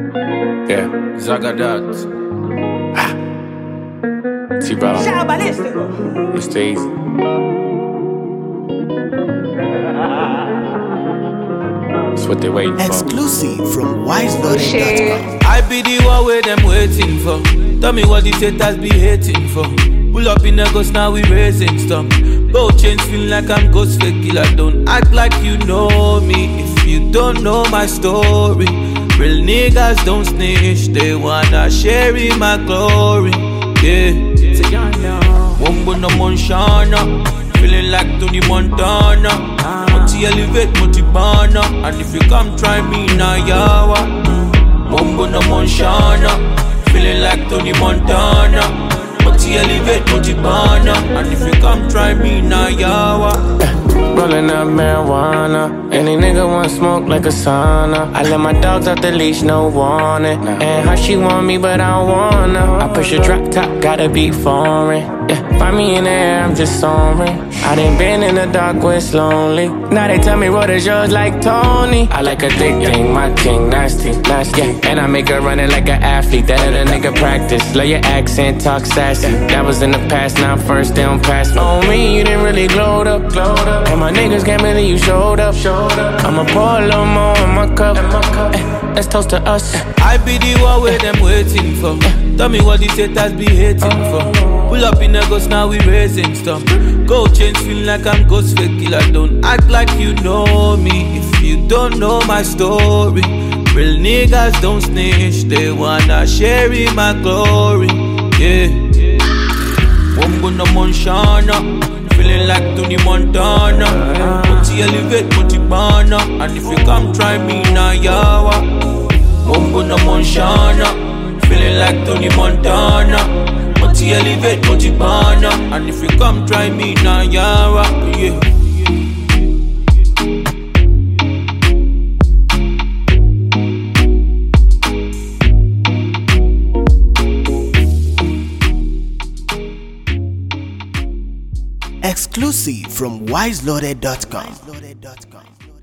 Yeah, Zagadat. T-Ball. Mr. Easy. That's what they waiting for. Exclusive from wiseloaded.com. I be the one where them waiting for. Tell me what the haters be hating for. Pull up in the ghost, now we raising stuff. Both chains feel like I'm ghost fake killer. Don't act like you know me if you don't know my story. Real niggas don't snitch, they wanna share in my glory. Yeah. Wombo no Monshana, feeling like Tony Montana. Multi elevate, multi banner, and if you come try me now, yawa. Wombo no Monshana, feeling like Tony Montana. Multi elevate, multi banner, and if you come try me now, yawa. Rolling up marijuana. Any nigga want smoke like a sauna. I let my dogs out the leash, no warning. And how she want me, but I don't wanna. I push a drop top, gotta be foreign. Yeah, find me in the air, I'm just soaring. I done been in the dark where it's lonely. Now they tell me what is yours like Tony. I like a thick thing, my king, nasty, nasty. Yeah, and I make her run it like an athlete. That let a nigga practice. Love your accent, talk sassy. That was in the past, now I'm first, they don't pass me. On me, you didn't really glowed up. And my niggas can't believe you showed up. I'ma pour a little more in my cup. Let's toast to us. I be the one where them waiting for. Tell me what the haters be hating for. Pull up in the ghost, now we raising stuff. Gold chains feel like I'm ghost fake killer. Don't act like you know me if you don't know my story. Real niggas don't snitch, they wanna share in my glory. Yeah. Wombo no Monshana, feeling like Tony Montana. Multi elevate, multi banner, and if you come try me now, yawa. Wombo no Monshana, feeling like Tony Montana. Multi elevate, multi banner, and if you come try me now, yawa. Yeah. Exclusive from wiseloaded.com.